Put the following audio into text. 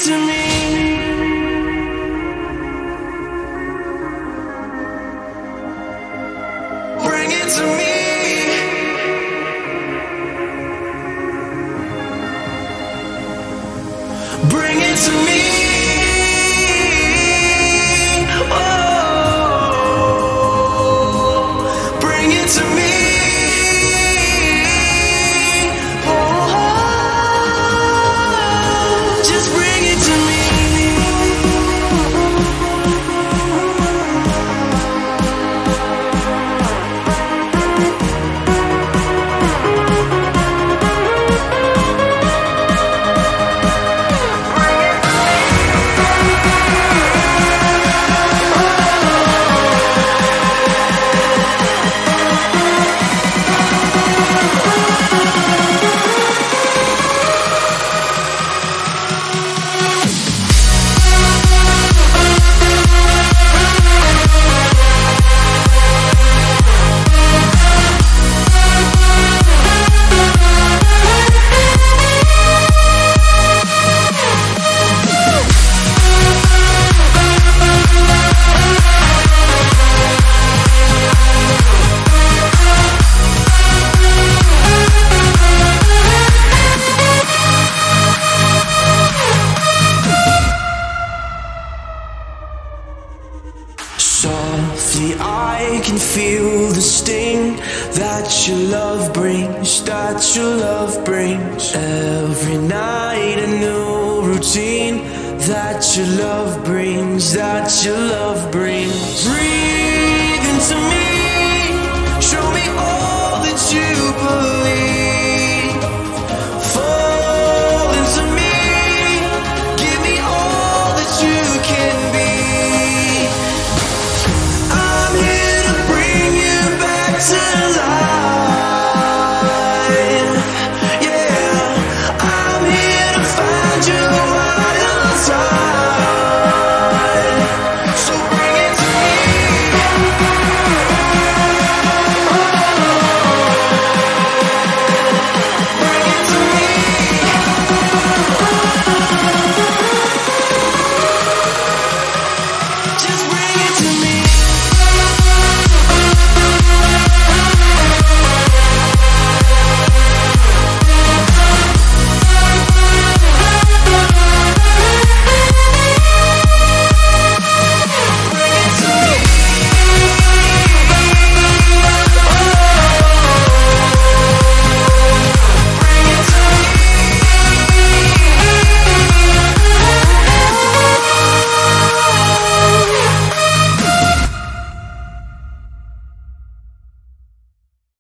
to me. Bring it to me. Bring it to me. Oh, bring it to me. Oh, just bring it to me. Softly I can feel the sting that your love brings, that your love brings. Every night a new routine that your love brings, that your love brings. Breathe into me.